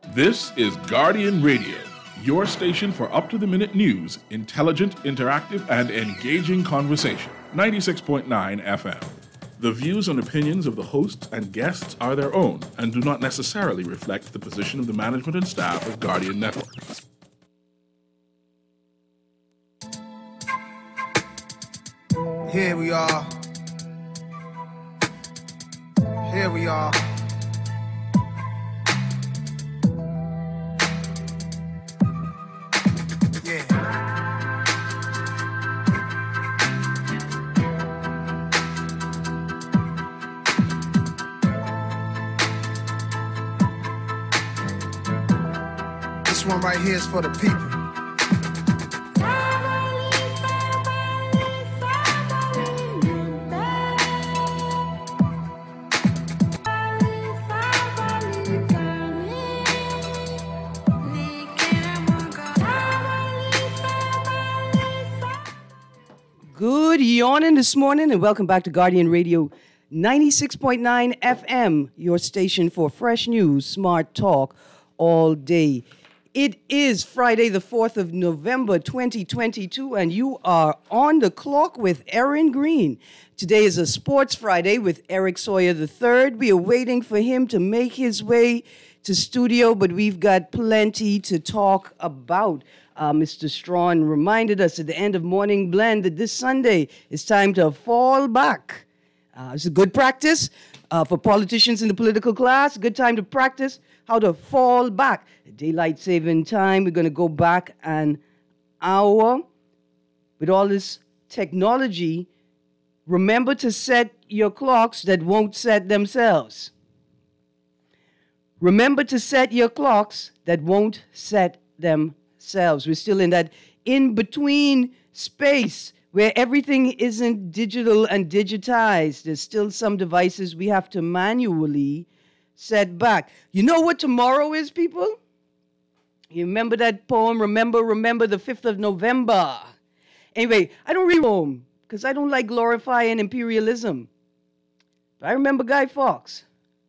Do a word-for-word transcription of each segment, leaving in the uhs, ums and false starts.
This is Guardian Radio, your station for up-to-the-minute news, intelligent, interactive, and engaging conversation. ninety-six point nine F M. The views and opinions of the hosts and guests are their own and do not necessarily reflect the position of the management and staff of Guardian Network. Here we are. Here we are. Yeah. This one right here is for the people. Good yawning this morning, and welcome back to Guardian Radio ninety-six point nine F M, your station for fresh news, smart talk all day. It is Friday, the fourth of November, twenty twenty-two, and you are on the clock with Aaron Green. Today is a Sports Friday with Eric Sawyer the third. We are waiting for him to make his way to studio, but we've got plenty to talk about. Uh, Mister Strawn reminded us at the end of Morning Blend that this Sunday it's time to fall back. Uh, it's a good practice uh, for politicians in the political class. Good time to practice how to fall back. Daylight saving time, we're going to go back an hour. With all this technology, remember to set your clocks that won't set themselves. Remember to set your clocks that won't set themselves. We're still in that in-between space where everything isn't digital and digitized. There's still some devices we have to manually set back. You know what tomorrow is, people? You remember that poem, Remember, Remember, the fifth of November. Anyway, I don't read poem because I don't like glorifying imperialism. But I remember Guy Fawkes.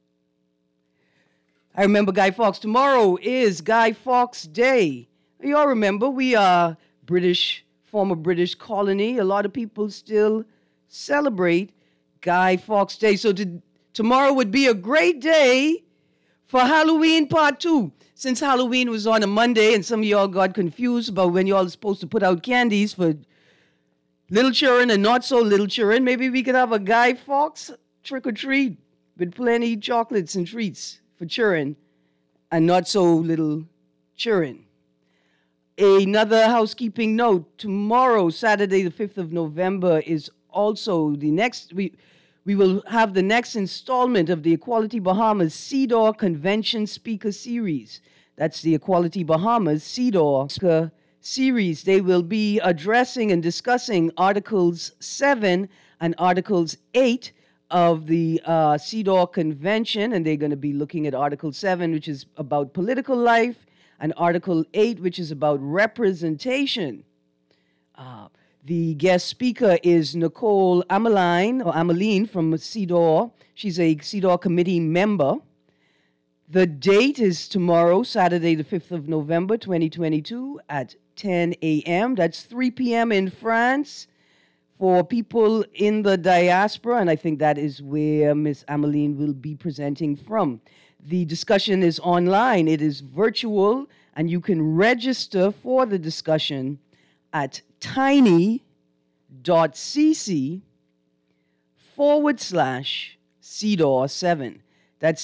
I remember Guy Fawkes. Tomorrow is Guy Fawkes Day. You all remember, we are British, former British colony. A lot of people still celebrate Guy Fawkes Day. So to, tomorrow would be a great day for Halloween part two. Since Halloween was on a Monday and some of y'all got confused about when y'all are supposed to put out candies for little children and not so little children, maybe we could have a Guy Fawkes trick-or-treat with plenty of chocolates and treats for children and not so little children. Another housekeeping note, tomorrow, Saturday, the fifth of November, is also the next, we we will have the next installment of the Equality Bahamas C D O R Convention Speaker Series. That's the Equality Bahamas C D O R Speaker Series. They will be addressing and discussing Articles seven and Articles eight of the uh, C D O R Convention, and they're going to be looking at Article seven, which is about political life, and Article eight, which is about representation. Uh, the guest speaker is Nicole Ameline, or Ameline from C D O R. She's a C D O R committee member. The date is tomorrow, Saturday, the fifth of November, twenty twenty-two, at ten a.m. That's three p.m. in France for people in the diaspora, and I think that is where Miss Ameline will be presenting from. The discussion is online. It is virtual, and you can register for the discussion at tiny.cc forward slash C D O R seven. That's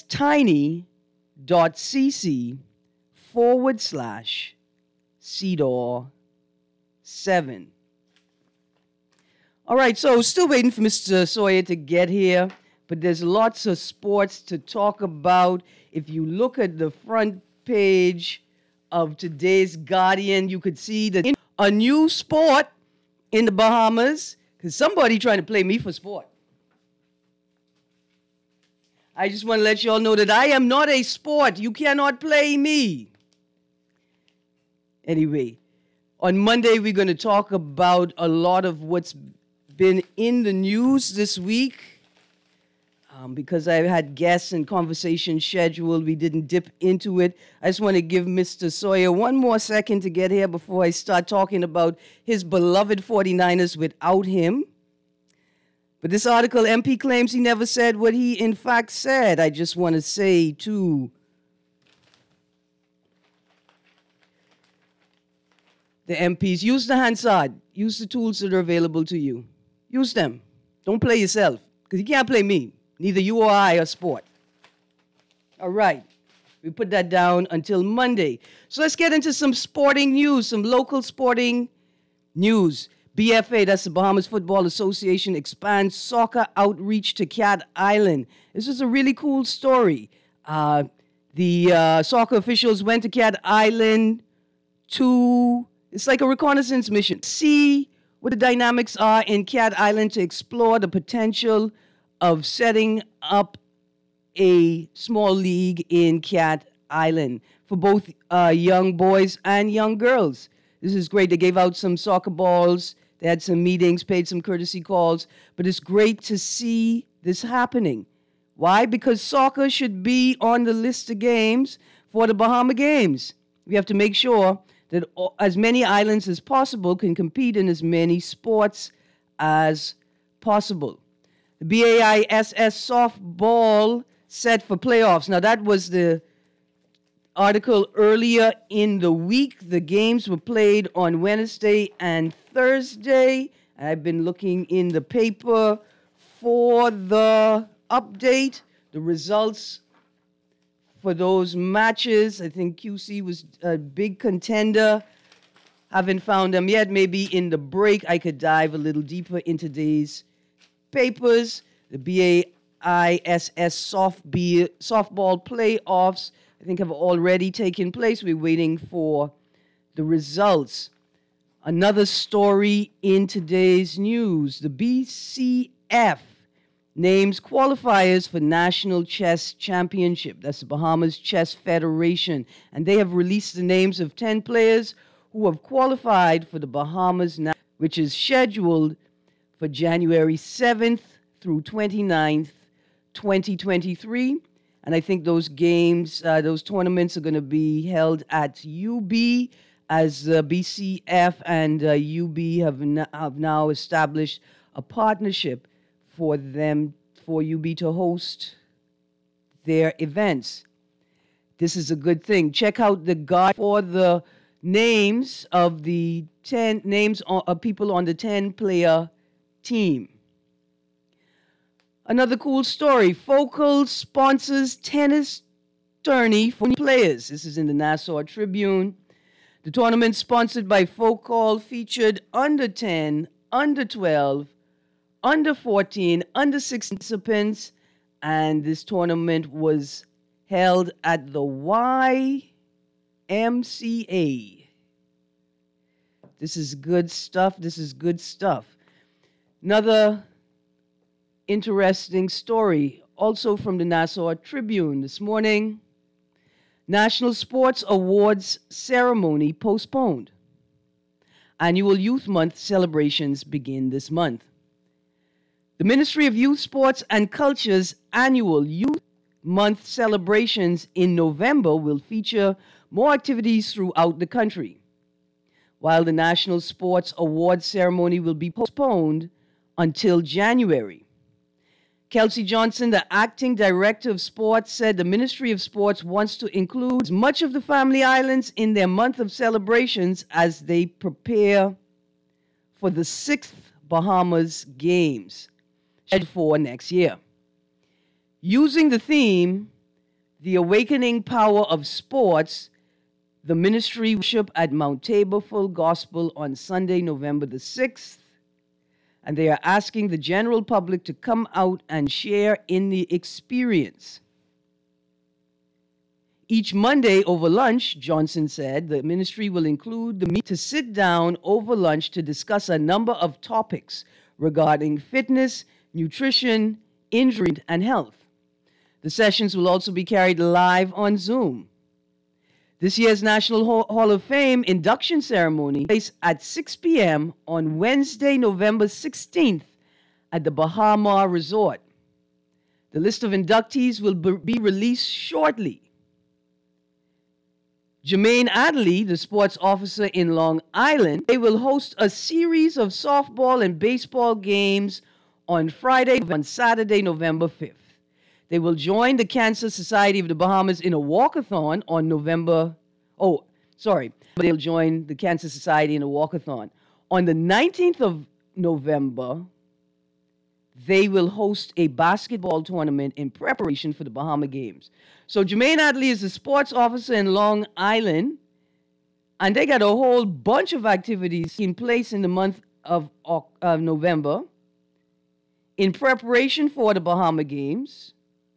tiny.cc forward slash C D O R seven. All right, so still waiting for Mister Sawyer to get here. But there's lots of sports to talk about. If you look at the front page of today's Guardian, you could see that a new sport in the Bahamas, because somebody trying to play me for sport. I just want to let you all know that I am not a sport. You cannot play me. Anyway, on Monday, we're going to talk about a lot of what's been in the news this week. Uh, Um, because I had guests and conversations scheduled, we didn't dip into it. I just want to give Mister Sawyer one more second to get here before I start talking about his beloved forty-niners without him. But this article, M P claims he never said what he in fact said. I just want to say to the M Ps, use the Hansard. Use the tools that are available to you. Use them. Don't play yourself, because you can't play me. Neither you or I are sport. All right. We put that down until Monday. So let's get into some sporting news, some local sporting news. B F A, that's the Bahamas Football Association, expands soccer outreach to Cat Island. This is a really cool story. Uh, the uh, soccer officials went to Cat Island to, it's like a reconnaissance mission, see what the dynamics are in Cat Island to explore the potential of setting up a small league in Cat Island for both uh, young boys and young girls. This is great. They gave out some soccer balls. They had some meetings, paid some courtesy calls. But it's great to see this happening. Why? Because soccer should be on the list of games for the Bahama Games. We have to make sure that as many islands as possible can compete in as many sports as possible. The B A I S S softball set for playoffs. Now, that was the article earlier in the week. The games were played on Wednesday and Thursday. I've been looking in the paper for the update, the results for those matches. I think Q C was a big contender. Haven't found them yet. Maybe in the break I could dive a little deeper into these papers. The B A I S S soft B- softball playoffs, I think, have already taken place. We're waiting for the results. Another story in today's news. The B C F names qualifiers for National Chess Championship. That's the Bahamas Chess Federation. And they have released the names of ten players who have qualified for the Bahamas, which is scheduled for January seventh through twenty-ninth, twenty twenty-three. And I think those games, uh, those tournaments are going to be held at U B, as uh, B C F and uh, U B have, n- have now established a partnership for them, for U B to host their events. This is a good thing. Check out the guide for the names of the ten names of people on the ten-player team. Another cool story. Focal sponsors tennis tourney for players. This is in the Nassau Tribune. The tournament, sponsored by Focal, featured under ten, under twelve, under fourteen, under sixteen participants, and this tournament was held at the Y M C A. This is good stuff. This is good stuff. Another interesting story, also from the Nassau Tribune this morning. National Sports Awards ceremony postponed. Annual Youth Month celebrations begin this month. The Ministry of Youth, Sports and Culture's annual Youth Month celebrations in November will feature more activities throughout the country, while the National Sports Awards ceremony will be postponed until January. Kelsey Johnson, the acting director of sports, said the Ministry of Sports wants to include much of the Family Islands in their month of celebrations as they prepare for the sixth Bahamas Games scheduled for next year. Using the theme, The Awakening Power of Sports, the ministry worship at Mount Tabor Full Gospel on Sunday, November the sixth, and they are asking the general public to come out and share in the experience. Each Monday over lunch, Johnson said, the ministry will include the meet to sit down over lunch to discuss a number of topics regarding fitness, nutrition, injury, and health. The sessions will also be carried live on Zoom. This year's National Hall of Fame induction ceremony takes place at six p.m. on Wednesday, November sixteenth at the Bahama Resort. The list of inductees will be released shortly. Jermaine Adderley, the sports officer in Long Island, they will host a series of softball and baseball games on Friday and Saturday, November fifth. They will join the Cancer Society of the Bahamas in a walkathon on November, oh, sorry, they'll join the Cancer Society in a walkathon. On the nineteenth of November, they will host a basketball tournament in preparation for the Bahama Games. So Jermaine Adderley is the sports officer in Long Island, and they got a whole bunch of activities in place in the month of uh, November in preparation for the Bahama Games.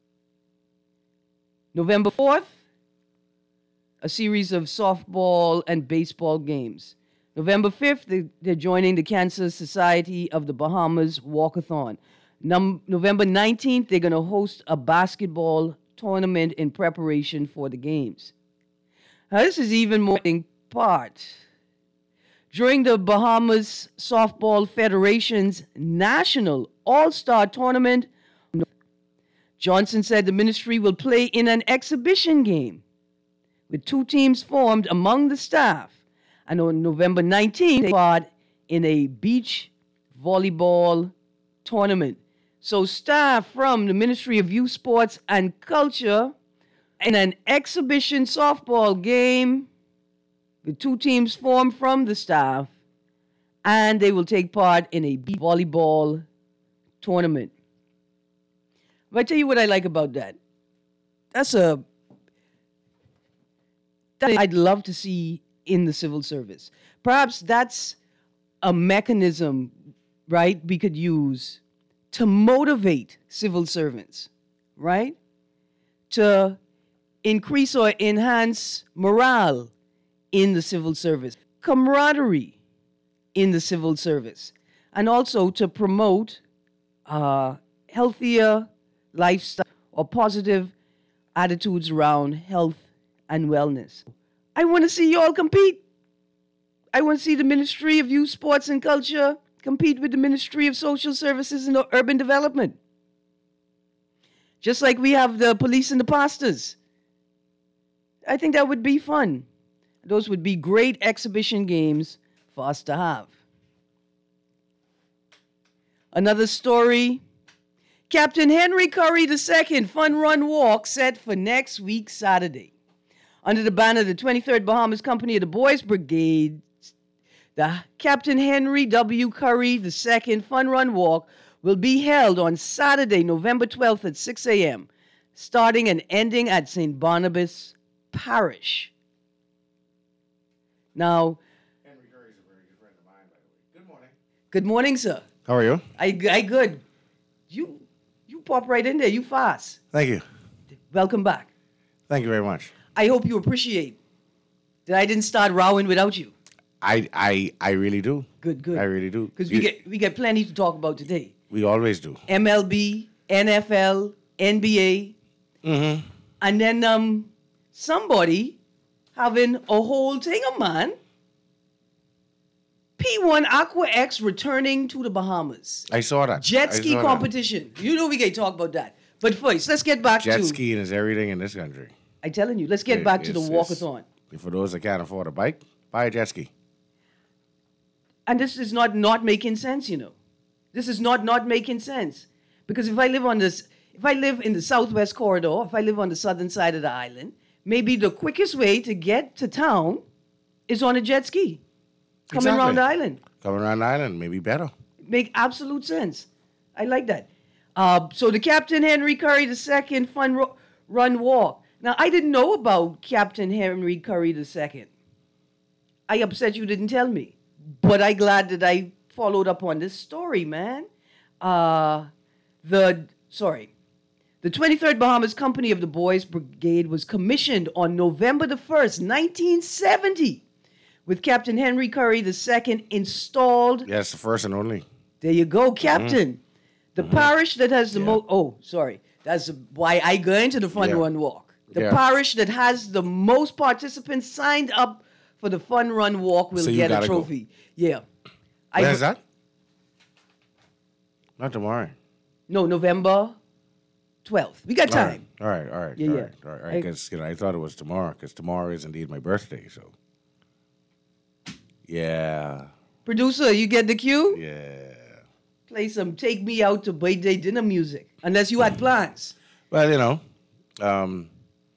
November fourth, a series of softball and baseball games. November fifth, they, they're joining the Cancer Society of the Bahamas walkathon. Num- November nineteenth, they're going to host a basketball tournament in preparation for the games. Now, this is even more in part. During the Bahamas Softball Federation's National All-Star Tournament, Johnson said the ministry will play in an exhibition game with two teams formed among the staff. And on November nineteenth, they part in a beach volleyball tournament. So staff from the Ministry of Youth, Sports, and Culture in an exhibition softball game with two teams formed from the staff, and they will take part in a beach volleyball tournament. If I tell you what I like about that, that's a that I'd love to see in the civil service. Perhaps that's a mechanism, right, we could use to motivate civil servants, right? To increase or enhance morale in the civil service, camaraderie in the civil service, and also to promote uh, healthier lifestyle or positive attitudes around health and wellness. I want to see you all compete. I want to see the Ministry of Youth, Sports, and Culture compete with the Ministry of Social Services and Urban Development. Just like we have the police and the pastors. I think that would be fun. Those would be great exhibition games for us to have. Another story. Captain Henry Curry the Second Fun Run Walk set for next week, Saturday. Under the banner of the twenty-third Bahamas Company of the Boys Brigade, the Captain Henry W. Curry the Second Fun Run Walk will be held on Saturday, November twelfth at six a.m., starting and ending at Saint Barnabas Parish. Now, Henry Curry is a very good friend of mine, by the way. Good morning. Good morning, sir. How are you? I, I good. You you pop right in there. You fast. Thank you. Welcome back. Thank you very much. I hope you appreciate that I didn't start rowing without you. I I I really do. Good, good. I really do. Because we You- get we get plenty to talk about today. We always do. M L B, N F L, N B A, Mm-hmm. and then um somebody having a whole thing of man. P one Aqua X returning to the Bahamas. I saw that. Jet I ski saw that. competition. You know we can talk about that. But first, let's get back Jet to skiing is everything in this country. I'm telling you, let's get It- back to the it's- it's- walkathon. For those that can't afford a bike, buy a jet ski. And this is not not making sense, you know. This is not not making sense. Because if I live on this, if I live in the southwest corridor, if I live on the southern side of the island, maybe the quickest way to get to town is on a jet ski. Coming Exactly. around the island. Coming around the island, maybe better. Make absolute sense. I like that. Uh, so the Captain Henry Curry the Second Fun Ro- Run Walk. Now, I didn't know about Captain Henry Curry the Second. I upset you didn't tell me. But I'm glad that I followed up on this story, man. Uh, the, sorry. The twenty-third Bahamas Company of the Boys Brigade was commissioned on November the first, nineteen seventy, with Captain Henry Curry the Second installed. Yes, the first and only. There you go, Captain. Mm-hmm. The parish that has the Yeah. most, oh, sorry. That's why I go into the Fun Yeah. Run Walk. The Yeah. parish that has the most participants signed up for the Fun Run Walk will So you get a gotta go. trophy. Yeah. I- Where's that? Not tomorrow. No, November twelfth. We got All right, time. all right, all right, Yeah, all yeah. right, all right. I- I guess you know I thought it was tomorrow because tomorrow is indeed my birthday. So, yeah, Producer, you get the cue? yeah. Play some Take Me Out to Birthday Dinner music. Unless you had plans. Well, you know, um,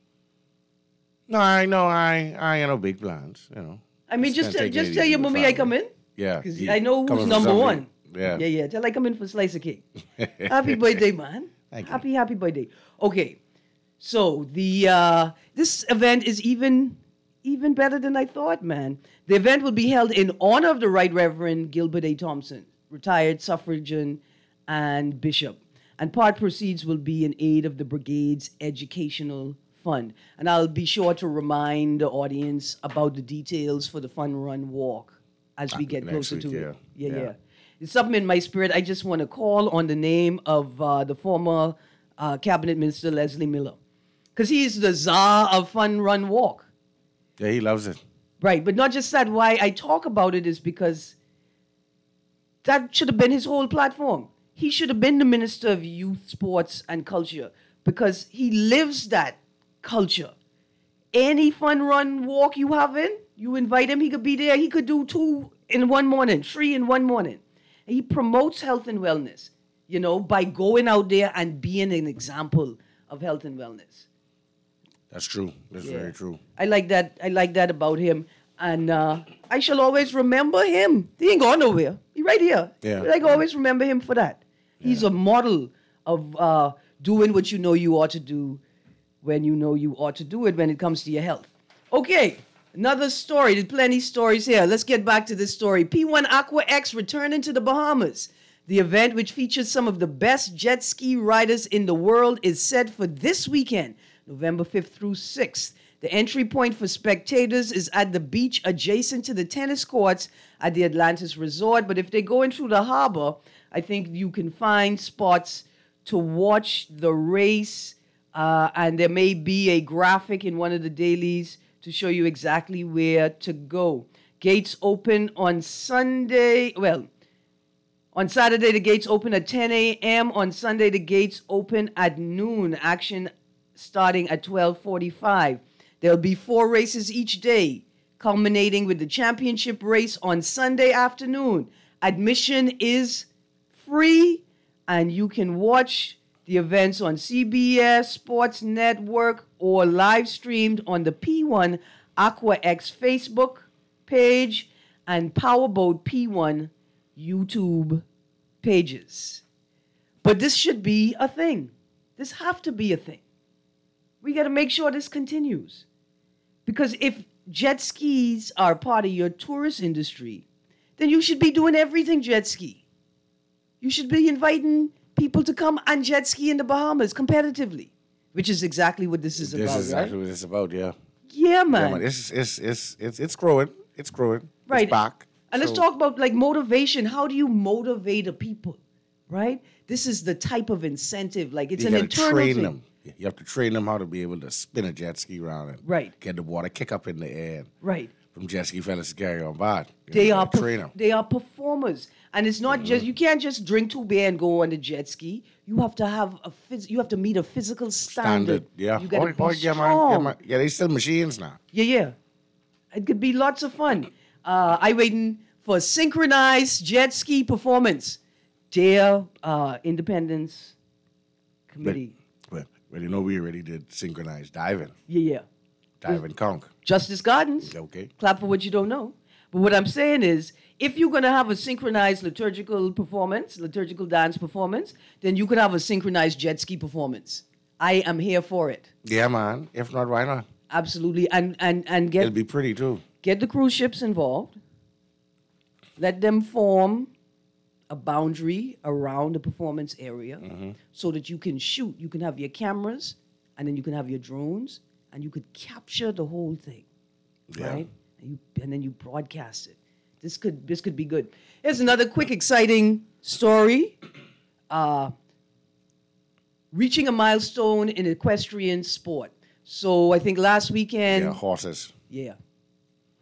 no, I know I I ain't no big plans. You know. I mean, just gonna tell, take it just easy tell your with mommy I family. come in. Yeah, Because you I know coming who's for number something. one. Yeah, Yeah, yeah. Tell I come in for slice of cake. Happy birthday, man. Thank you. Happy, happy birthday. Okay. So the uh, this event is even even better than I thought, man. The event will be held in honor of the Right Reverend Gilbert A. Thompson, retired suffragan and bishop. And part proceeds will be in aid of the brigade's educational fund. And I'll be sure to remind the audience about the details for the Fun Run Walk as we Ah, get next closer week, to yeah. it. Yeah, Yeah. yeah. It's something in my spirit. I just want to call on the name of uh, the former uh, cabinet minister, Leslie Miller. Because he's the czar of Fun Run Walk. yeah, he loves it. Right, but not just that. Why I talk about it is because that should have been his whole platform. He should have been the Minister of Youth, Sports, and Culture because he lives that culture. Any fun run walk you have in, you invite him, he could be there. He could do two in one morning, three in one morning. He promotes health and wellness, you know, by going out there and being an example of health and wellness. That's true. That's Yeah. very true. I like that. I like that about him, and uh, I shall always remember him. He ain't going nowhere. He right here. Yeah. But I can always remember him for that. He's a model of uh, doing what you know you ought to do when you know you ought to do it when it comes to your health. Okay, another story. There's plenty stories here. Let's get back to this story. P one Aqua X returning to the Bahamas. The event, which features some of the best jet ski riders in the world, is set for this weekend, November fifth through sixth. The entry point for spectators is at the beach adjacent to the tennis courts at the Atlantis Resort. But if they're going through the harbor, I think you can find spots to watch the race. Uh, and there may be a graphic in one of the dailies to show you exactly where to go. Gates open on Sunday. Well, on Saturday, the gates open at ten a.m. On Sunday, the gates open at noon. Action starting at twelve forty-five. There'll be four races each day, culminating with the championship race on Sunday afternoon. Admission is free, and you can watch the events on C B S Sports Network or live streamed on the P one Aqua X Facebook page and Powerboat P one YouTube pages. But this should be a thing. This have to be a thing. We got to make sure this continues. Because if jet skis are part of your tourist industry, then you should be doing everything jet ski. You should be inviting people to come and jet ski in the Bahamas competitively, which is exactly what this is This about, is exactly right? what it's about. Yeah. Yeah, man. Yeah, man. It's it's it's it's it's growing. It's growing. Right. It's back. And let's So- talk about like motivation. How do you motivate a people, right? This is the type of incentive. Like it's You an gotta internal train thing. them. You have to train them how to be able to spin a jet ski around and Right. get the water kick up in the air. Right. From jet ski fellas to carry on board. You They know, are you gotta perf- train them. they are performers, and it's not just you can't just drink two beer and go on the jet ski. You have to have a phys- you have to meet a physical standard. Standard. Yeah. You gotta oh, be oh, yeah, man. strong. Yeah, man. Yeah, they still machines now. Yeah, yeah. It could be lots of fun. Uh, I waiting for synchronized jet ski performance. Dear uh, Independence But, Committee. but, but you know we already did synchronized diving. Yeah, yeah. Diving conch. Justice Gardens. Okay. Clap for what you don't know. But what I'm saying is, if you're going to have a synchronized liturgical performance, liturgical dance performance, then you could have a synchronized jet ski performance. I am here for it. Yeah, man. If not, why not? Absolutely. And and and It'll get be pretty too. get the cruise ships involved. Let them form a boundary around the performance area so that you can shoot. You can have your cameras, and then you can have your drones, and you could capture the whole thing. Yeah. Right? And, you, and then you broadcast it. This could this could be good. Here's another quick, exciting story. Uh, reaching a milestone in equestrian sport. So I think last weekend, Yeah, horses. yeah,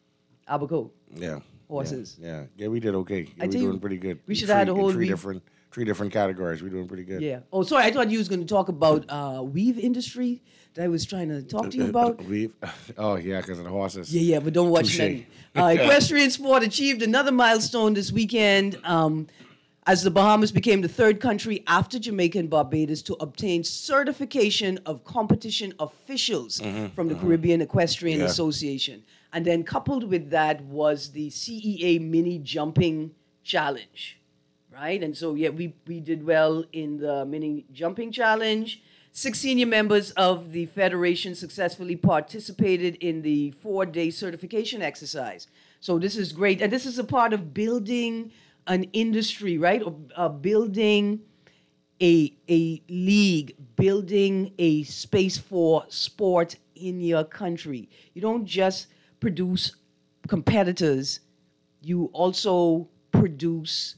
Abaco. Yeah. Horses. Yeah. Yeah, yeah we did okay. Yeah, I we're tell you, doing pretty good. we In should have had three- a in whole three re- different three different categories. We're doing pretty good. Yeah. Oh, sorry. I thought you was going to talk about uh, weave industry that I was trying to talk to you about. We've, oh, yeah, because of the horses. Yeah, yeah, but don't watch Touche. nothing. Uh, equestrian sport achieved another milestone this weekend um, as the Bahamas became the third country after Jamaica and Barbados to obtain certification of competition officials from the Caribbean Equestrian Yeah. Association. And then coupled with that was the C E A Mini Jumping Challenge, right? And so, yeah, we, we did well in the Mini Jumping Challenge. Six senior members of the Federation successfully participated in the four-day certification exercise. So this is great. And this is a part of building an industry, right? Or, uh, building a, a league, building a space for sport in your country. You don't just produce competitors, you also produce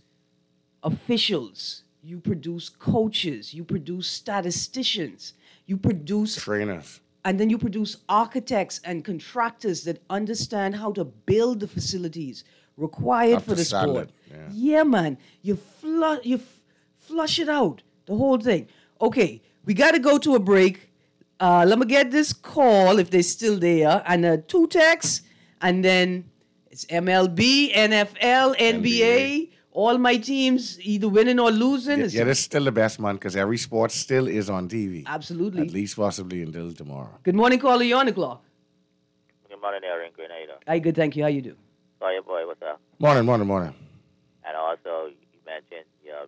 officials, you produce coaches, you produce statisticians, you produce, Trainers. and then you produce architects and contractors that understand how to build the facilities required Up for to the sport. standard, yeah. Yeah, man, you flush, you f- flush it out, the whole thing. Okay, we got to go to a break. Uh, let me get this call if they're still there, and uh, two texts, and then it's M L B, N F L, N B A. N B All my teams either winning or losing. Yeah, It's- yeah, that's still the best, man, because every sport still is on T V. Absolutely. At least possibly until tomorrow. Good morning, caller. You're on the clock. Good morning, Aaron Grenada. Hi, good. Thank you. How you do? Sorry, boy, what's up? Morning, morning, morning. And also, you mentioned your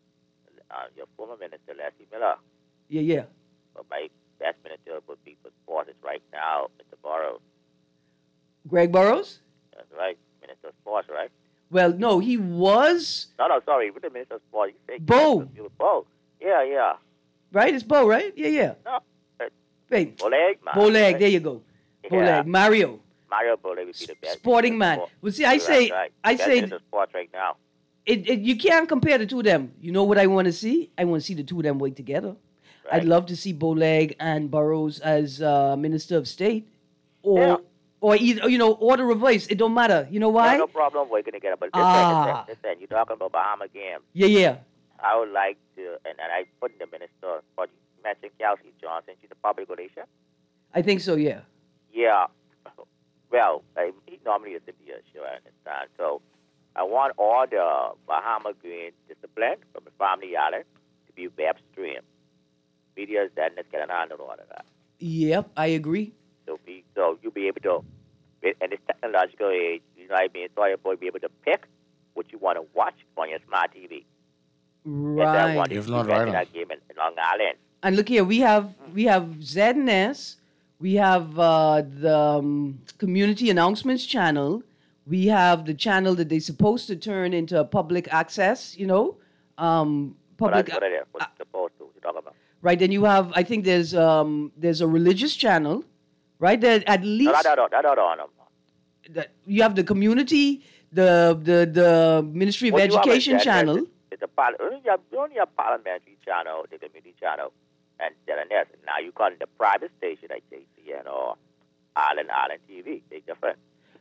uh, your former minister, Leslie Miller. Yeah, yeah. But my best minister would be for sport is right now, Mister Burrows. Greg Burrows? That's right, Minister of Sports, right? Well, no, he was, No, no, sorry, with the Minister of Sports, you say Bo. You were Bo. Yeah, yeah. right? It's Bo, right? Yeah, yeah. No, uh, Wait. Boleg, man. Boleg, there you go. Yeah. Boleg. Mario. Mario Boleg would be the best. Sporting minister of man. sport. Well, see, I Right, say, right. I Best say, Minister of Sports right now. it, it, you can't compare the two of them. You know what I want to see? I want to see the two of them work together. I'd Right. love to see Boleg and Burrows as uh, Minister of State, or Yeah. or either you know, or the reverse. It don't matter. You know why? No, no problem, we're going to get it. But listen, Ah. listen, listen, you're talking about Bahama Games. Yeah, yeah. I would like to, and, and I put in the minister, but you mentioned Kelsey Johnson. She's a public relation. I think so. Yeah. Yeah. Well, I, he normally is to be a show, I understand. So I want all the Bahama Green discipline from the family island to be web streamed. Media is that, and let's get an handle on all of that. Yep, I agree. So, be, so you'll be able to, in this technological age, you know what I mean, so you'll be able to pick what you want to watch on your smart T V. Yes, I Right. want If to not, see right on. that game in, in Long Island. And look here, we have we have Z N S, we have uh, the um, Community Announcements channel, we have the channel that they're supposed to turn into public access. You know, um, What, public. I, what it is, what's supposed to, what you talking about? Right. Then you have, I think there's um there's a religious channel, right? There at No, least that, that, that, that, that, that, that you have the community, the the the Ministry of What you have is Education that- channel. that- It's a par- only have, you only have parliamentary channel, the community channel, and then there's now you call it the private station like J C N or Island Island T V. They different.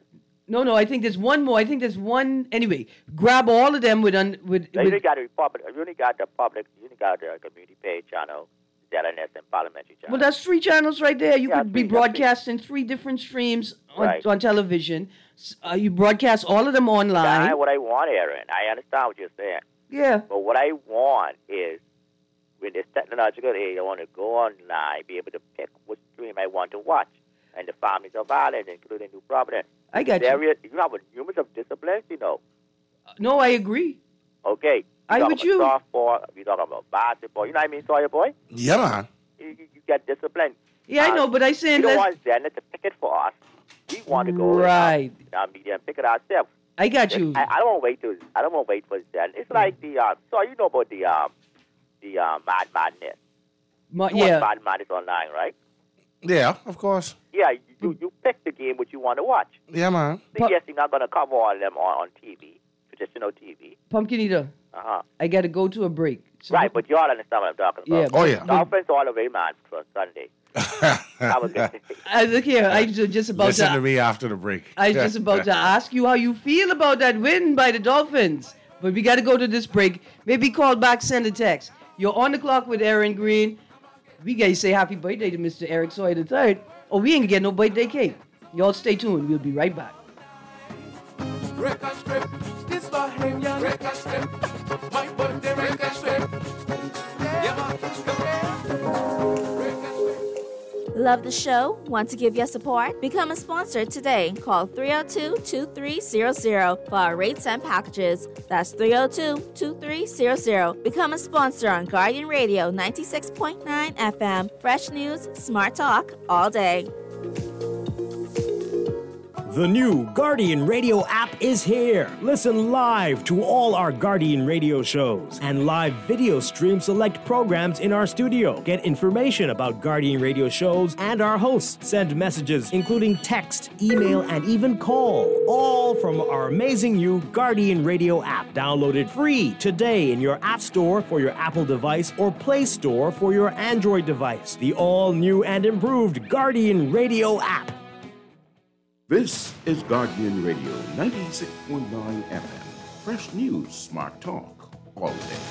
No, no, I think there's one more. I think there's one. Anyway, grab all of them with un, with, So you only with got the public. You only got the public. You only got the community pay channel, Z N S, and parliamentary channel. well, that's three channels right there. You Yeah, could be three, that's three. broadcasting three different streams on, Right. on television. S- Uh, you broadcast all of them online. That's what I want, Aaron. I understand what you're saying, Yeah. but what I want is, with this technological age, I want to go online, be able to pick which stream I want to watch, and the families of Ireland, including New Providence. I got There you. is- you have a numerous of disciplines, you know. No, I agree. Okay. You I talk with about you. Softball, you talk about basketball. You know what I mean, Sawyer boy? Yeah, man. You, you, you get discipline. Yeah, I Uh, know, but I You saying don't let's. want Zenith to pick it for us. We want to go Right. in our media and pick it ourselves. I got you. I, I don't want to wait till I don't want to wait for Zen. It's like the um. So you know about the um, the um, Mad Madness. Ma- You watch yeah. Mad Madness online, right? Yeah, of course. Yeah, you, you, you pick the game which you want to watch. Yeah, man. See, But- yes, you're not going to cover all of them on, on T V, traditional T V. Pumpkin Eater, Uh-huh. I got to go to a break. So- Right, but you all understand what I'm talking about. Yeah. Oh, yeah. Dolphins all the way, man, for Sunday. That was good. Uh, look here, I was just about Listen to to. me after the break. I was just about to ask you how you feel about that win by the Dolphins. But we got to go to this break. Maybe call back, send a text. You're on the clock with Aaron Green. We got to say happy birthday to Mister Eric Sawyer the third. Oh, we ain't going to get no birthday cake. Y'all stay tuned. We'll be right back. Record strip, this Bahamian record strip. My birthday record strip. Yeah, man, come Love the show? Want to give your support? Become a sponsor today. Call three oh two, two three zero zero for our rates and packages. That's three oh two, two three zero zero. Become a sponsor on Guardian Radio ninety-six point nine F M. Fresh news, smart talk, all day. The new Guardian Radio app is here. Listen live to all our Guardian Radio shows and live video stream select programs in our studio. Get information about Guardian Radio shows and our hosts. Send messages including text, email, and even call. All from our amazing new Guardian Radio app. Download it free today in your App Store for your Apple device or Play Store for your Android device. The all-new and improved Guardian Radio app. This is Guardian Radio ninety-six point nine F M. Fresh news, smart talk, all day.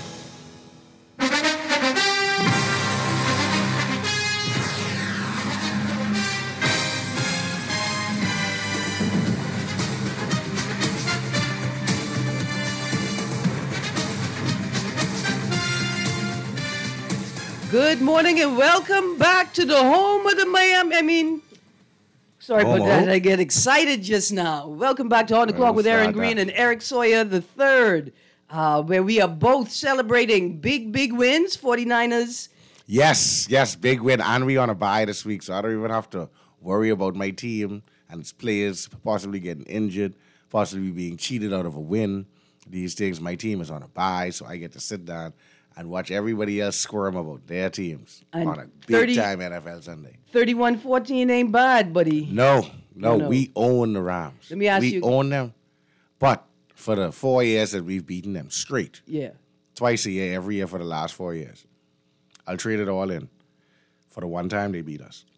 Good morning and welcome back to the home of the Miami. I mean, sorry about that. I get excited just now. Welcome back to On the Clock with Aaron Green and Eric Sawyer the third, uh, where we are both celebrating big, big wins. forty-niners. Yes, yes, big win. And we on a bye this week, so I don't even have to worry about my team and its players possibly getting injured, possibly being cheated out of a win. These things, my team is on a bye, so I get to sit down and watch everybody else squirm about their teams And on a big-time N F L Sunday. thirty-one fourteen ain't bad, buddy. No, no, No, no. we own the Rams. Let me ask we you- own them, but for the four years that we've beaten them straight, Yeah. twice a year, every year for the last four years, I'll trade it all in for the one time they beat us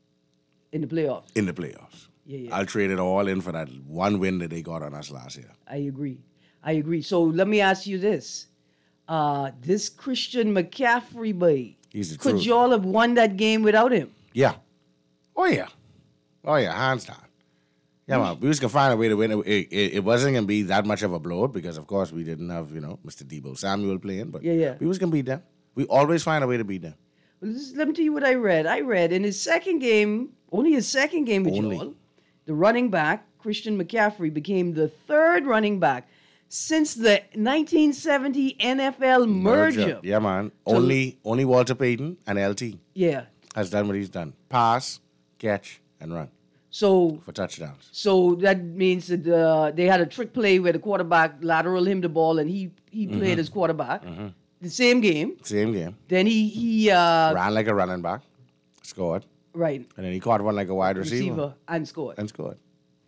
In the playoffs. in the playoffs. Yeah, yeah. I'll trade it all in for that one win that they got on us last year. I agree. I agree. So let me ask you this. Uh, this Christian McCaffrey, boy, He's the could truth. y'all have won that game without him? Yeah. Oh, yeah. Oh, yeah, hands down. Yeah, man, we was going to find a way to win. It, it, it wasn't going to be that much of a blowout because, of course, we didn't have, you know, Mister Debo Samuel playing. But Yeah, yeah. we was going to beat them. We always find a way to beat them. Well, this, let me tell you what I read. I read in his second game, only his second game with Only. y'all, the running back, Christian McCaffrey, became the third running back since the nineteen seventy N F L merger. Yeah, man. Only only Walter Payton and L T Yeah. has done what he's done. Pass, catch, and run So for touchdowns. so that means that uh, they had a trick play where the quarterback lateral him the ball and he, he Mm-hmm. played as quarterback. The same game. Same game. Then he, he uh, Ran like a running back, scored, right, and then he caught one like a wide receiver, receiver and scored. and scored.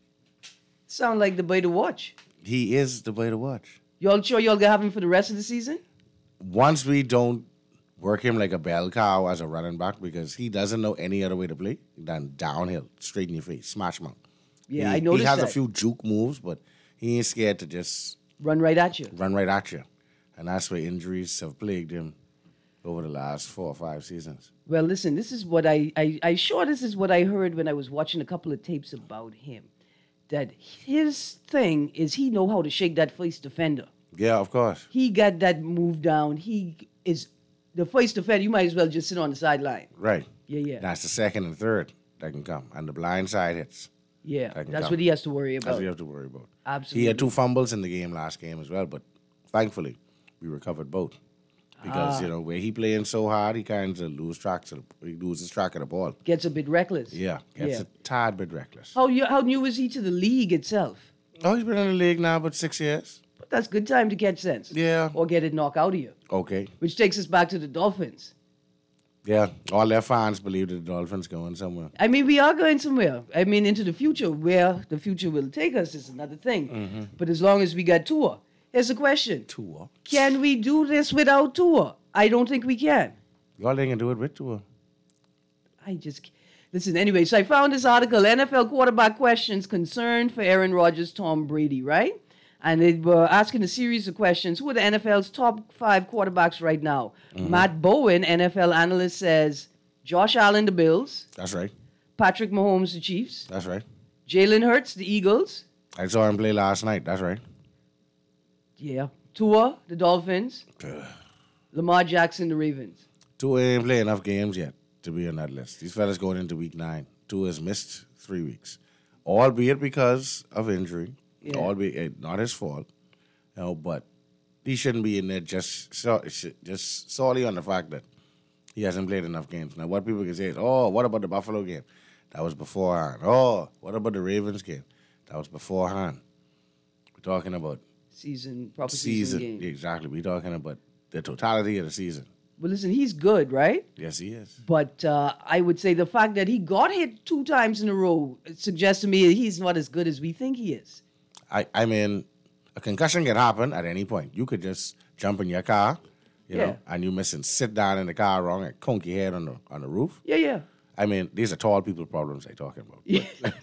Sound like the boy to watch. He is the way to watch. Y'all sure y'all gonna have him for the rest of the season? Once we don't work him like a bell cow as a running back because he doesn't know any other way to play than downhill, straight in your face, smash mouth. Yeah, he, I noticed He has that. a few juke moves, but he ain't scared to just Run right at you. run right at you. And that's where injuries have plagued him over the last four or five seasons. Well, listen, this is what I, I, I sure this is what I heard when I was watching a couple of tapes about him. That his thing is he know how to shake that face defender. Yeah, of course. He got that move down. He is the face defender. You might as well just sit on the sideline. Right. Yeah, yeah. That's the second and third that can come. And the blind side hits. Yeah, that can that's come. what he has to worry That's about. what you have to worry about. Absolutely. He had two fumbles in the game last game as well, but thankfully we recovered both. Because, Ah. you know, where he playing so hard, he kind of lose track to the, he loses track of the ball. Gets a bit reckless. Yeah, gets Yeah. a tad bit reckless. How you, how new is he to the league itself? Oh, he's been in the league now about six years. But that's good time to catch sense. Yeah. Or get it knocked out of you. Okay. Which takes us back to the Dolphins. Yeah, all their fans believe that the Dolphins going somewhere. I mean, we are going somewhere. I mean, into the future. Where the future will take us is another thing. Mm-hmm. But as long as we got Tua, here's the question. Tua. Can we do this without Tua? I don't think we can. Y'all ain't gonna do it with Tua. I just listen. Anyway, so I found this article: N F L quarterback questions concern for Aaron Rodgers, Tom Brady. Right? and they were asking a series of questions. Who are the N F L's top five quarterbacks right now? Mm-hmm. Matt Bowen, N F L analyst, says Josh Allen, the Bills. That's right. Patrick Mahomes, the Chiefs. That's right. Jalen Hurts, the Eagles. I saw him play last night. That's right. Yeah. Tua, the Dolphins. Lamar Jackson, the Ravens. Tua ain't played enough games yet to be on that list. These fellas going into week nine. Tua has missed three weeks, albeit because of injury. Yeah. Albeit not his fault, you know. But he shouldn't be in there just so, just solely on the fact that he hasn't played enough games. Now, what people can say is, "Oh, what about the Buffalo game? That was beforehand." Oh, what about the Ravens game? That was beforehand. We're talking about Season, proper season, season. game. Exactly. We're talking about the totality of the season. Well, listen, he's good, right? Yes, he is. But uh, I would say the fact that he got hit two times in a row suggests to me that he's not as good as we think he is. I, I mean, a concussion can happen at any point. You could just jump in your car, you Yeah. know, and you miss and sit down in the car wrong and conk your head on the on the roof. Yeah, yeah. I mean, these are tall people problems I'm talking about. Yeah.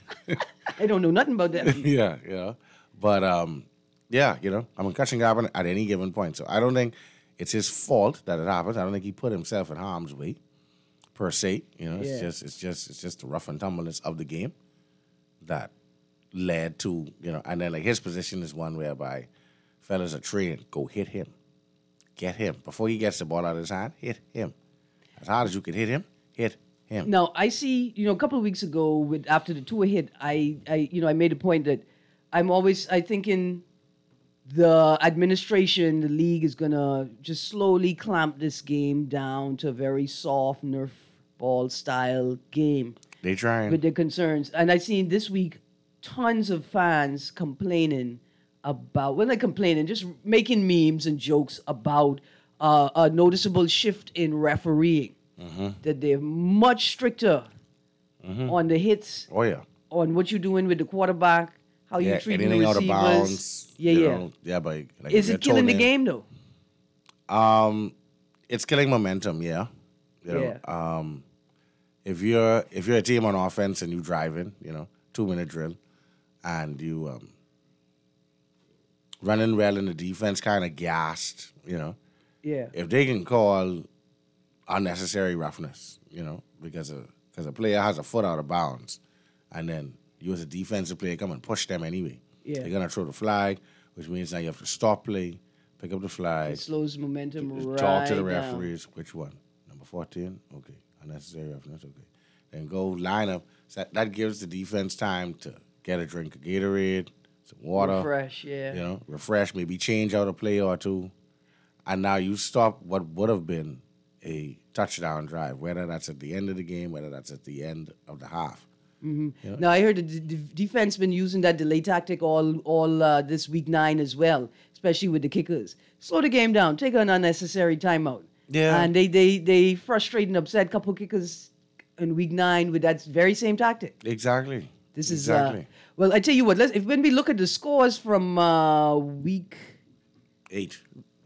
I don't know nothing about that. yeah, you know. But um, yeah, you know, a concussion can happen at any given point. So I don't think it's his fault that it happens. I don't think he put himself in harm's way, per se. You know, it's Yeah. just it's just it's just the rough and tumbleness of the game that led to, you know, and then like his position is one whereby fellas are trained, go hit him. Get him. Before he gets the ball out of his hand, hit him. As hard as you can hit him, hit him. Now, I see, you know, a couple of weeks ago, with after the Tua hit, I, I, you know, I made a point that I'm always, I think in the administration, the league is going to just slowly clamp this game down to a very soft Nerf ball style game They trying. with their concerns. And I seen this week tons of fans complaining about, well, not complaining, just making memes and jokes about uh, a noticeable shift in refereeing. Mm-hmm. That they're much stricter Mm-hmm. on the hits, Oh, yeah. on what you're doing with the quarterback, how Yeah, you treating the anything receivers. out of bounds. Yeah, you yeah. know, yeah, but like Is if it you're killing the thrown in- game though? Um, it's killing momentum. Yeah, you know, Yeah. Um, if you're if you're a team on offense and you driving, you know, two minute drill, and you um running well and the defense kind of gassed, you know, Yeah. if they can call unnecessary roughness, you know, because a because a player has a foot out of bounds, and then you as a defensive player come and push them anyway. Yeah. They're gonna throw the flag, which means now you have to stop play, pick up the flag. It slows momentum right Talk to the down. referees. Which one? Number fourteen? Okay. Unnecessary roughness. Okay. Then go line up. So that, that gives the defense time to get a drink of Gatorade, some water. Refresh, yeah. You know, refresh, maybe change out a play or two. And now you stop what would have been a touchdown drive, whether that's at the end of the game, whether that's at the end of the half. Mm-hmm. Now I heard the d- d- defense been using that delay tactic all all uh, this week nine as well, especially with the kickers. Slow the game down, take an unnecessary timeout. Yeah. And they they they frustrate and upset couple kickers in week nine with that very same tactic. Exactly. This is exactly. uh, well, I tell you what. Let's if when we look at the scores from uh, week Eight.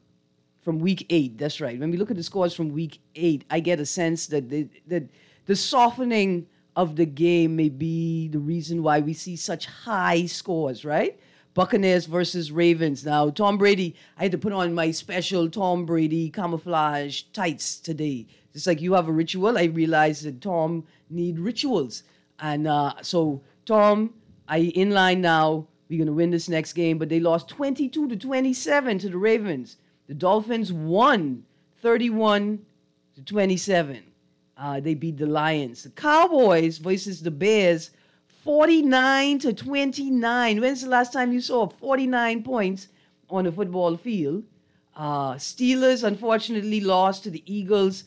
from week eight. That's right. When we look at the scores from week eight, I get a sense that the, that the softening of the game may be the reason why we see such high scores, right? Buccaneers versus Ravens. Now, Tom Brady, I had to put on my special Tom Brady camouflage tights today. Just like you have a ritual, I realized that Tom need rituals. And uh, so, Tom, I in line now. We're going to win this next game, but they lost twenty-two to twenty-seven to the Ravens. The Dolphins won thirty-one to twenty-seven. Uh, they beat the Lions. The Cowboys versus the Bears, forty-nine to twenty-nine. When's the last time you saw forty-nine points on a football field? Uh, Steelers, unfortunately, lost to the Eagles,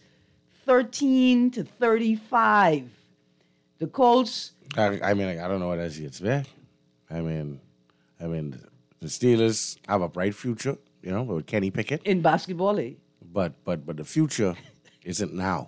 thirteen to thirty-five. The Colts. I, I mean, I don't know what else you expect. I mean, I mean, the Steelers have a bright future, you know, with Kenny Pickett. In basketball, eh? But but but the future isn't now.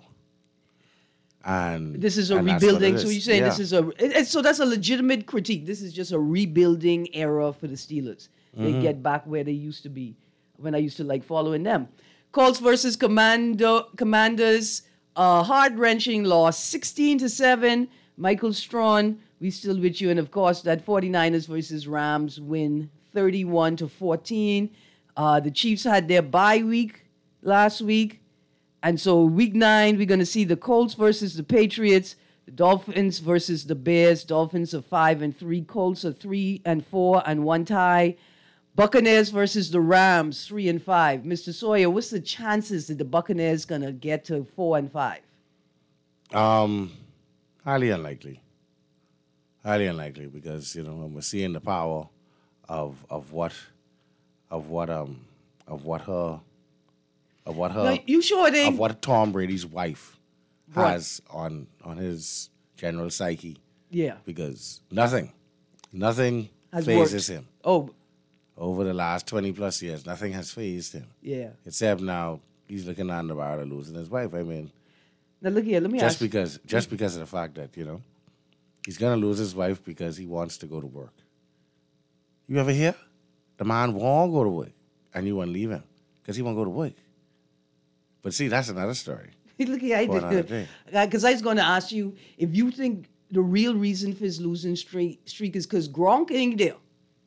And This is a and that's what it rebuilding. So is. you're saying Yeah. this is a it- it- so that's a legitimate critique. This is just a rebuilding era for the Steelers. They Mm-hmm. get back where they used to be when I used to like following them. Colts versus Commando Commanders, a heart wrenching loss, sixteen to seven. Michael Strawn We still with you. And of course, that 49ers versus Rams win thirty-one to fourteen. Uh, the Chiefs had their bye week last week. And so week nine, we're going to see the Colts versus the Patriots, the Dolphins versus the Bears. Dolphins are five and three. Colts are three and four and one tie. Buccaneers versus the Rams, three and five. Mister Sawyer, what's the chances that the Buccaneers going to get to four and five? Um, highly unlikely. Highly unlikely because, you know, we're seeing the power of of what of what um of what her of what her Now, you sure they of what Tom Brady's wife Right. has on on his general psyche. Yeah. Because nothing, nothing Has phases worked. him. Oh, Over the last twenty plus years, nothing has phased him. yeah. Except now he's looking on the bar of losing his wife. I mean, Now look here, let me just ask you. because just because of the fact that, you know, he's gonna lose his wife because he wants to go to work. You ever hear? The man won't go to work and you won't leave him because he won't go to work. But see, that's another story. Look here, I For another did day. because I was going to ask you if you think the real reason for his losing streak, streak is because Gronk ain't there.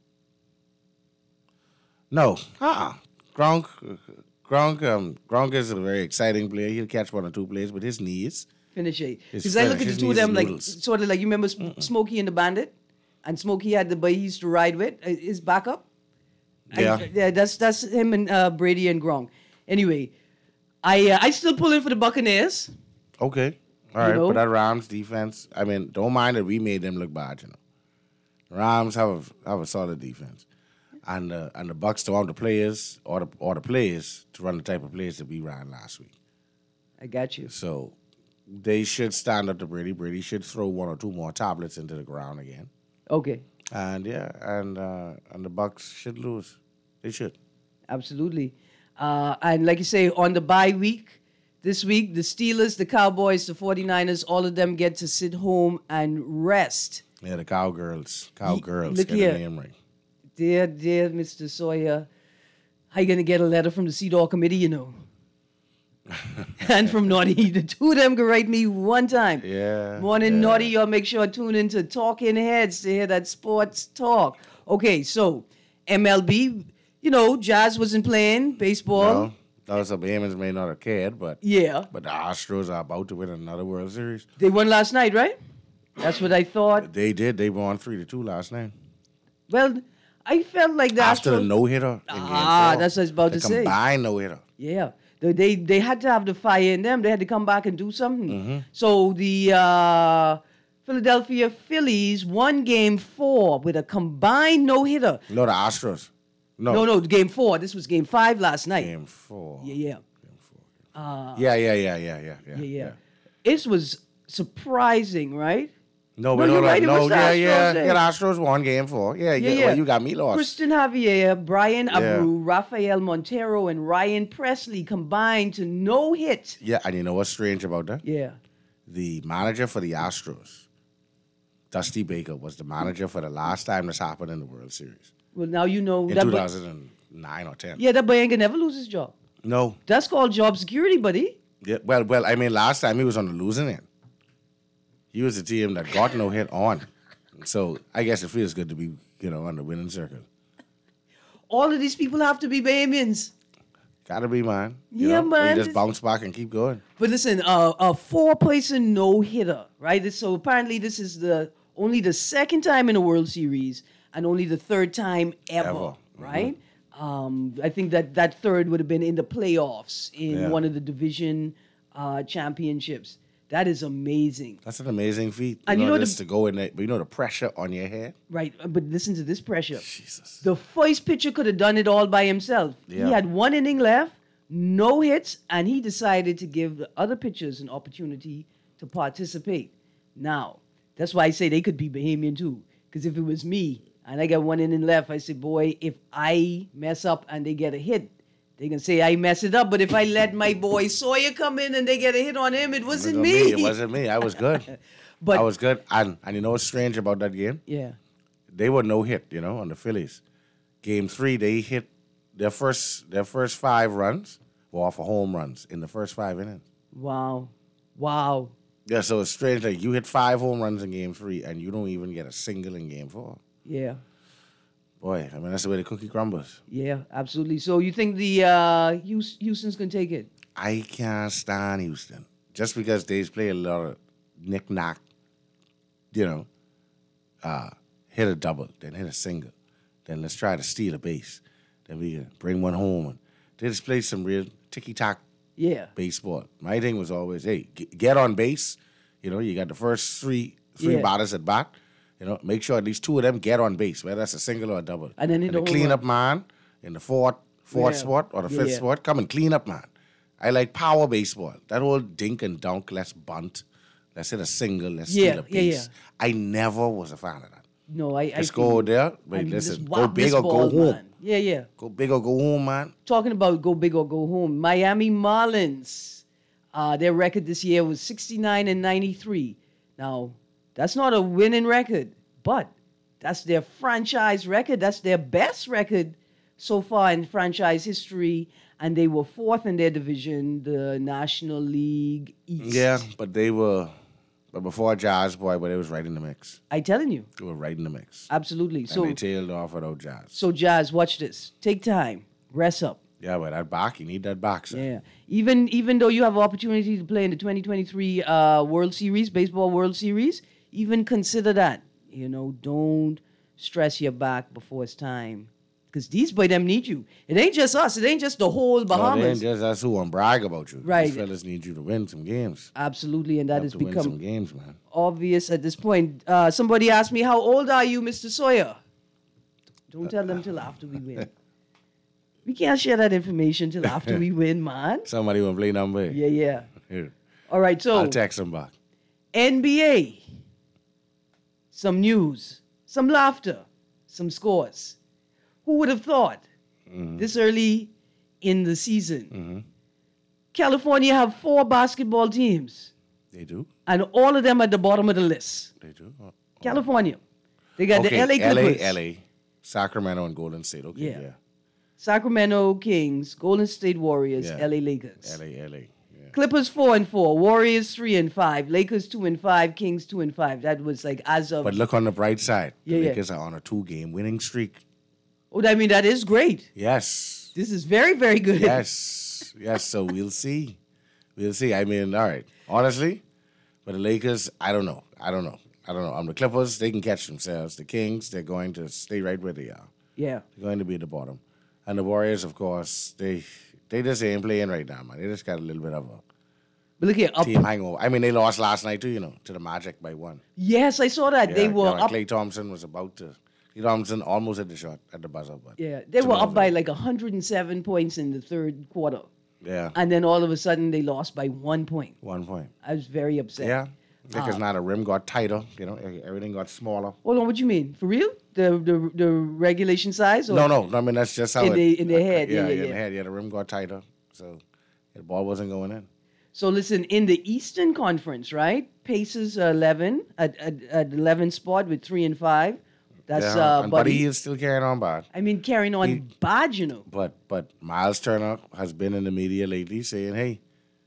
No, uh-uh. Gronk, Gronk, um, Gronk is a very exciting player. He'll catch one or two plays, but his knees. Finish it. His Because I look finish, at the his two of knees them is like noodles. sort of like you remember Sm- Smokey and the Bandit, and Smokey had the boy he used to ride with, uh, his backup. I- Yeah. yeah, that's that's him and uh, Brady and Gronk. Anyway, I uh, I still pulling for the Buccaneers. Okay. All right, know? but that Rams defense, I mean, don't mind that we made them look bad, you know. Rams have a have a solid defense. And uh, and the Bucks don't have the players or the or the players to run the type of plays that we ran last week. I got you. So they should stand up to Brady. Brady should throw one or two more tablets into the ground again. Okay, And yeah, and uh, and the Bucks should lose. They should. absolutely. Uh, and like you say, on the bye week, this week, the Steelers, the Cowboys, the 49ers, all of them get to sit home and rest. Yeah, the cowgirls. Cowgirls look get here. a name right. Dear, dear Mister Sawyer, how you going to get a letter from the C D O R committee, you know? And from Naughty, the two of them can write me one time. Yeah. Morning, yeah. Naughty, y'all make sure to tune into Talking Heads to hear that sports talk. Okay, so M L B, you know, Jazz wasn't playing baseball. No, those Bahamians may not have cared, but Yeah, but the Astros are about to win another World Series. they won last night, right? That's what I thought. They did. They won three to two last night. Well, I felt like the After the Astros- no hitter. Ah, that's what I was about the to say. Combined no hitter. Yeah. They, they they had to have the fire in them. They had to come back and do something. Mm-hmm. So the uh, Philadelphia Phillies won game four with a combined no-hitter. No, the Astros. No, No, no, game four. This was game five last night. Game four. Yeah, yeah. Yeah, yeah, yeah, yeah, yeah, yeah. Yeah, yeah. It was surprising, right? No, No, but you're no, right, it no, was the yeah, Astros, yeah, eh? yeah. The Astros won game four. Yeah, Yeah, yeah. yeah. Well, you got me lost. Kristen Javier, Brian Yeah. Abreu, Rafael Montero, and Ryan Presley combined to no hit. Yeah, and you know what's strange about that? Yeah. The manager for the Astros, Dusty Baker, was the manager for the last time this happened in the World Series Well, now you know in that. two boy- thousand nine or ten. yeah, that boy ain't gonna never lose his job. No. That's called job security, buddy. Yeah, well, well, I mean, last time he was on the losing end. He was the team that got no hit on. So I guess it feels good to be, you know, on the winning circle. All of these people have to be Bahamians. Gotta be, man. You Yeah, know, man. You just bounce back and keep going. But listen, uh, a four-person no-hitter, right? So apparently this is the only the second time in a World Series and only the third time ever, Ever. Mm-hmm. right? Um, I think that that third would have been in the playoffs in Yeah. one of the division uh, championships. That is amazing, That's an amazing feat. And you you know, know just the- to go in there, but you know the pressure on your head. right? But listen to this pressure. Jesus. The first pitcher could have done it all by himself. Yeah. He had one inning left, no hits, and he decided to give the other pitchers an opportunity to participate. Now, that's why I say they could be Bahamian too. Because if it was me and I got one inning left, I say, boy, if I mess up and they get a hit, they can say I mess it up. But if I let my boy Sawyer come in and they get a hit on him, it wasn't It me. It wasn't me. I was good. But I was good. And and you know what's strange about that game? yeah, They were no hit, you know, on the Phillies. Game three, they hit their first their first five runs were off of home runs in the first five innings. wow, wow. Yeah, so it's strange. Like you hit five home runs in game three, and you don't even get a single in game four. Yeah. Boy, I mean that's the way the cookie crumbles. Yeah, absolutely. So you think the uh, Houston, Houston's gonna take it? I can't stand Houston just because they play a lot of knick-knack, you know, uh, hit a double, then hit a single, then let's try to steal a base, then we can bring one home. And they just play some real ticky-tack Yeah. baseball. My thing was always, hey, g- get on base. You know, you got the first three three Yeah. batters at bat. You know, make sure at least two of them get on base, whether that's a single or a double. And then hit the a home cleanup run. man in the fourth fourth Yeah. spot or the Yeah, fifth yeah. spot, come and clean up, man. I like power baseball. That whole dink and dunk, let's bunt, let's hit a single, let's Yeah, steal a yeah, base. yeah. I never was a fan of that. No, I. Just I go feel- there, I wait, mean, listen, just go whop big this or go ball, home. man. Yeah, yeah. Go big or go home, man. Talking about go big or go home, Miami Marlins, uh, their record this year was sixty-nine and ninety-three. Now, that's not a winning record, but that's their franchise record. That's their best record so far in franchise history, and they were fourth in their division, the National League East. Yeah, but they were, but before Jazz, boy, but they was right in the mix. I telling you, They were right in the mix. absolutely. And So, they tailed off without Jazz. so Jazz, watch this. Take time, rest up. Yeah, but that back, you need that back, sir. Yeah. Even even though you have an opportunity to play in the twenty twenty-three uh, World Series, Baseball World Series, even consider that. You know, don't stress your back before it's time. Because these boy them need you. It ain't just us. It ain't just the whole No, they ain't Bahamas. just that's who want to brag about you. Right. These fellas need you to win some games. Absolutely, and that Have has to win some become games, man. obvious at this point. Uh, somebody asked me, how old are you, Mister Sawyer? Don't tell them till after we win. We can't share that information till after we win, man. Somebody want to play number eight. Yeah, yeah. Here, All right, so I'll text them back. N B A. Some news, some laughter, some scores. Who would have thought this early in the season? California have four basketball teams, They do? and all of them at the bottom of the list. They do? Oh, California. They got okay, the L A Clippers, L A, Sacramento, and Golden State. Okay, Yeah. yeah. Sacramento Kings, Golden State Warriors, Yeah. L A Lakers. L A, L A. Yeah. Clippers four and four, Warriors three and five, Lakers two and five, Kings two and five. That was like as of. But look on the bright side. The Yeah, yeah. Lakers are on a two-game winning streak. Oh, I mean that is great. Yes. This is very, very good. Yes. Yes. So we'll see. We'll see. I mean, all right. Honestly, but the Lakers, I don't know. I don't know. I don't know. Um, the Clippers, they can catch themselves. The Kings, they're going to stay right where they are. Yeah. They're going to be at the bottom. And the Warriors, of course, they they just ain't playing right now, man. They just got a little bit of a But look here, up. team hangover. I mean, they lost last night too, you know, to the Magic by one. Yes, I saw that. they Yeah, were yeah, up. Klay Thompson was about to. Klay Thompson almost hit the shot at the buzzer, but Yeah, they were Jamal up by Murray. like one hundred seven points in the third quarter, Yeah, and then all of a sudden they lost by one point. one point. I was very upset. Yeah, because Uh, now the rim got tighter. You know, e- everything got smaller. Hold on, what you mean? For real? The the the regulation size? Or No, no, no. I mean that's just how In it, the- in the head, yeah, Yeah, yeah, in yeah. the head. Yeah, the rim got tighter, so the ball wasn't going in. So listen, in the Eastern Conference, right? Pacers are eleven at at, at eleven spot with three and five. That's yeah, uh, and Buddy. Buddy is still carrying on bad. I mean, carrying on He- bad, you know. But but Miles Turner has been in the media lately saying, "Hey,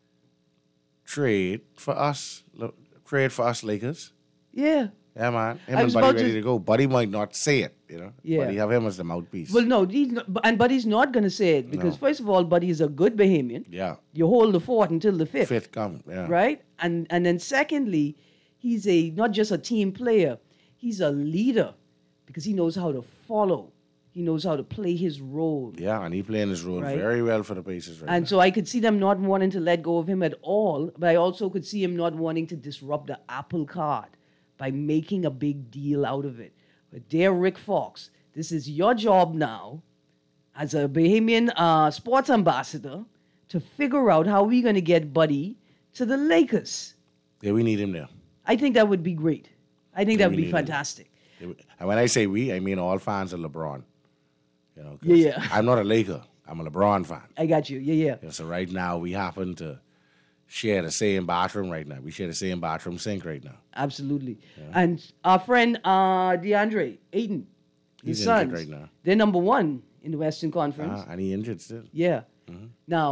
trade for us, look, trade for us, Lakers." Yeah. Yeah, man. Him I and was Buddy about ready to- to go. Buddy might not say it, you know. Yeah. But he have him as the mouthpiece. Well, no, he's not, and Buddy's not going to say it because No. first of all, Buddy is a good Bahamian. yeah. You hold the fort until the fifth. Fifth come. Yeah. Right? And and then secondly, he's a not just a team player, he's a leader because he knows how to follow. He knows how to play his role. Yeah, and he playing his role Right. very well for the Pacers right And now. so I could see them not wanting to let go of him at all, but I also could see him not wanting to disrupt the apple cart by making a big deal out of it. But dear Rick Fox, this is your job now as a Bahamian uh, sports ambassador to figure out how we're going to get Buddy to the Lakers. Yeah, we need him there. I think that would be great. I think Yeah, that would we be need him. fantastic. And when I say we, I mean all fans of LeBron. You know, 'cause Yeah, yeah. I'm not a Laker. I'm a LeBron fan. I got you. Yeah, yeah. You know, so right now we happen to share the same bathroom right now. We share the same bathroom sink right now. Absolutely. And our friend uh, DeAndre Ayton, his He's sons, injured right now. they're number one in the Western Conference. Ah, and he injured still. Yeah. Now,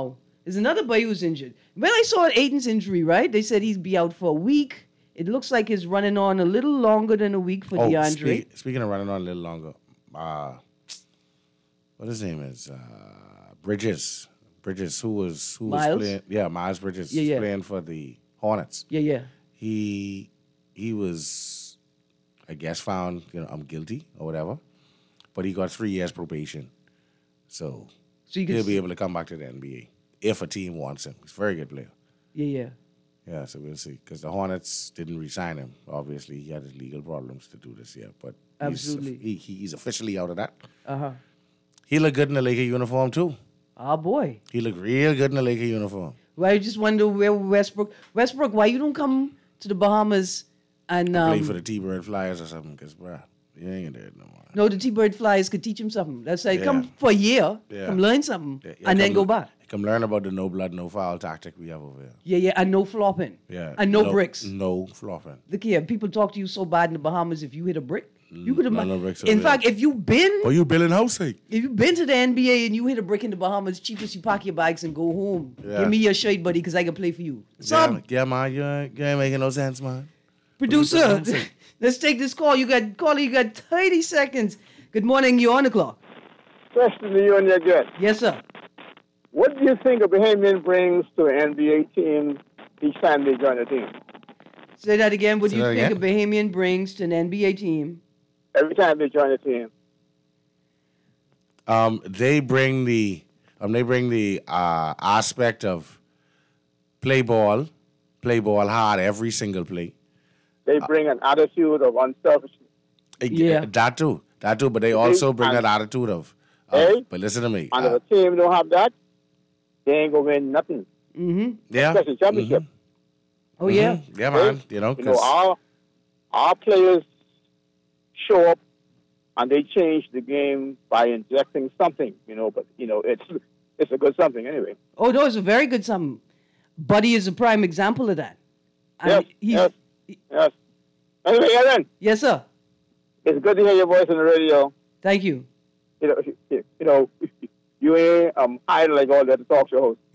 There's another boy who's injured. When I saw Aiden's injury, right, they said he'd be out for a week. It looks like he's running on a little longer than a week for oh, DeAndre. Speak, speaking of running on a little longer, uh, what his name is? Uh, Bridges. Bridges, who was who Miles? was playing? Yeah, Miles Bridges Yeah, yeah. playing for the Hornets. Yeah, yeah. He he was, I guess, found you know I'm guilty or whatever, but he got three years probation, so, So you can he'll s- be able to come back to the N B A if a team wants him. He's a very good player. Yeah, yeah. Yeah, so we'll see. Because the Hornets didn't re-sign him. Obviously, he had his legal problems to do this year, but Absolutely. he's, he, he- he's officially out of that. Uh-huh. He looked good in the Laker uniform too. Oh, boy. He looked real good in the Laker uniform. Well, I just wonder where Westbrook... Westbrook, why you don't come to the Bahamas and... Um, Play for the T-Bird Flyers or something, because, bruh, you ain't there no more. no, the T-Bird Flyers could teach him something. Let's say, Yeah. come for a year, Yeah. come learn something, Yeah, yeah, and then come- go back. Come learn about the no blood, no foul tactic we have over here. Yeah, yeah, and no flopping. Yeah. And no, bricks. No flopping. Look here, people talk to you so bad in the Bahamas. If you hit a brick, you could have. no, no bricks in over fact, there. if you've been, Oh, you building house, eh? if you've been to the N B A and you hit a brick in the Bahamas, cheapest you pack your bags and go home. Yeah. Give me your shirt, buddy, because I can play for you. Yeah, Sub yeah, man, you ain't, you ain't making no sense, man. producer, Producer. let's take this call. You got caller. You got thirty seconds. Good morning. You're on the clock. Question to you and your guest. Yes, sir. What do you think a Bahamian brings to an N B A team each time they join a team? Say that again. What do Say you that think again? a Bahamian brings to an N B A team? Every time they join a team. Um, they bring the um, they bring the uh, aspect of play ball, play ball hard every single play. They bring an attitude of unselfishness. Uh, Yeah. that too, that too. But they also bring and- that attitude of. of Hey? but listen to me. And uh, if a team don't have that, they ain't gonna win nothing. Mm-hmm. yeah, Especially championship. Oh yeah. Mhm. yeah, man. You know, You know, 'cause- our our players show up and they change the game by injecting something. You know, but you know, it's it's a good something anyway. Oh no, it's a very good something. Buddy is a prime example of that. And Yes, he's- yes, yes. Anyway, Ellen, Yes, sir. it's good to hear your voice on the radio. Thank you. You know, you you know, you ain't um hiding like all the other talk show hosts.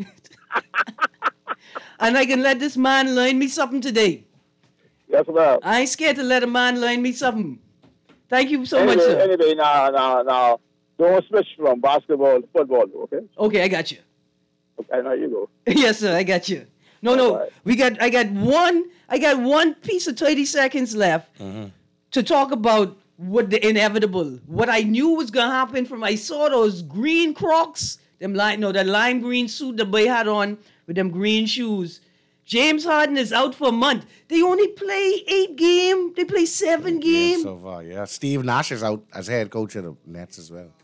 And I can let this man learn me something today. Yes, well. I ain't scared to let a man learn me something. Thank you so anyway, much, sir. Anyway, now, now, now, don't switch from basketball to football, okay? Okay, I got you. Okay, now you go. Yes, sir, I got you. No, no, All right. we got. I got one. I got one piece of thirty seconds left to talk about what the inevitable, what I knew was gonna happen. From I saw those green Crocs, them lime, no, that lime green suit the boy had on with them green shoes. James Harden is out for a month. They only play eight game. They play seven yeah, game. so far, yeah. Steve Nash is out as head coach of the Nets as well.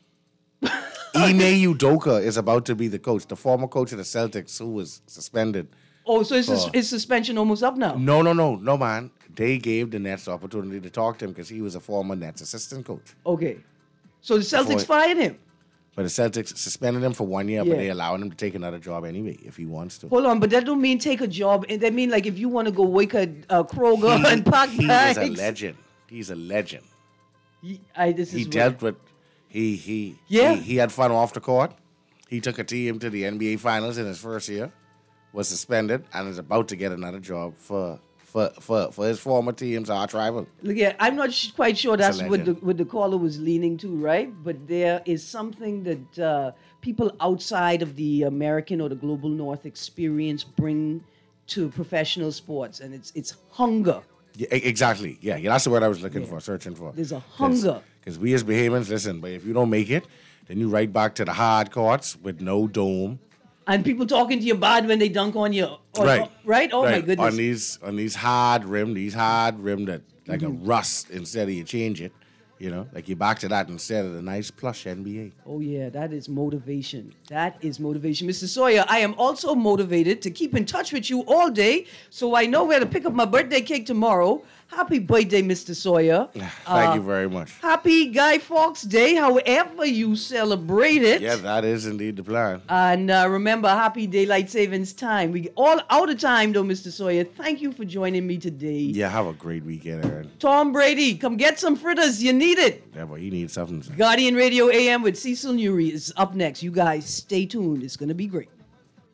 Ime Udoka is about to be the coach, the former coach of the Celtics, who was suspended. Oh, so is his, Oh. his suspension almost up now? No, no, no, no, man. They gave the Nets the opportunity to talk to him because he was a former Nets assistant coach. Okay. So the Celtics Before- fired him. But the Celtics suspended him for one year, Yeah. but they allowed him to take another job anyway if he wants to. Hold on, but that don't mean take a job. And that mean like if you want to go wake a uh, Kroger and pack he bags. is a legend. He's a legend. He, I, this He is dealt with he he Yeah. he, he had fun off the court. He took a team to the N B A finals in his first year, was suspended, and is about to get another job for for for, for his former team's arch rival. Look at, I'm not sh- quite sure It's a that's what the, legend. what the caller was leaning to, right? But there is something that uh, people outside of the American or the global North experience bring to professional sports, and it's it's hunger. Yeah, e- exactly. Yeah, yeah, that's the word I was looking for, searching for. There's a hunger. Because we as Bahamians, listen, but if you don't make it, then you right back to the hard courts with no dome. And people talking to you bad when they dunk on you. Or- right. Right? Oh, my Right. goodness. On these on these hard rim, these hard rim that like Mm-hmm. a rust instead of you change it. You know, like you back to that instead of the nice plush N B A. Oh, yeah, that is motivation. That is motivation. Mister Sawyer, I am also motivated to keep in touch with you all day, so I know where to pick up my birthday cake tomorrow. Happy birthday, Mister Sawyer. Thank Uh, you very much. Happy Guy Fawkes Day, however you celebrate it. Yeah, that is indeed the plan. And uh, remember, happy daylight savings time. We all out of time, though, Mister Sawyer. Thank you for joining me today. Yeah, have a great weekend, Aaron. Tom Brady, come get some fritters. You need it. Yeah, but you need something. Guardian Radio A M with Cecil Newry is up next. You guys stay tuned. It's going to be great.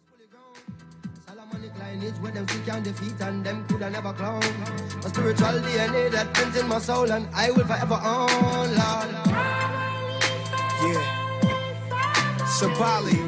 Lineage where them see can defeat and them coulda never clown. A spiritual D N A that prints in my soul and I will forever own, Lord. Yeah. Sabali.